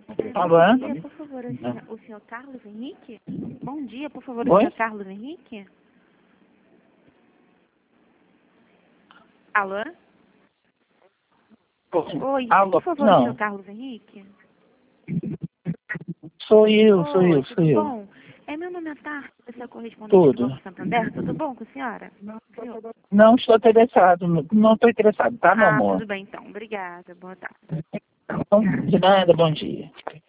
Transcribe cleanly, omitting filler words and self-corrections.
Alô? Bom dia, por favor, o senhor Carlos Henrique? Bom dia, por favor, o Oi? senhor Carlos Henrique? Alô? Oi, Alô? por favor, o senhor Não, Carlos Henrique? sou eu. Tudo bom? Meu nome é Tarso, eu sou correspondente do Tudo. Banco Santander. Tudo bom com a senhora? Não estou interessado, não estou interessado, tá, meu amor? Tudo bem então. Obrigada. Boa tarde. De nada, bom dia.